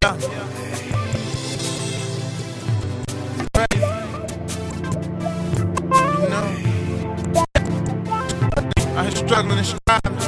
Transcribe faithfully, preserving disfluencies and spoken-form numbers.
Yeah. Crazy. You know? I ain't struggling and striving.